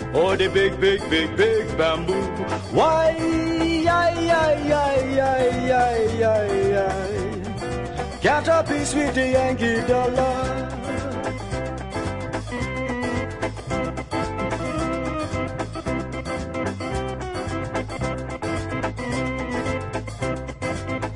or the big, big, big, big bamboo. Why, can't I be sweet the Yankee dollar?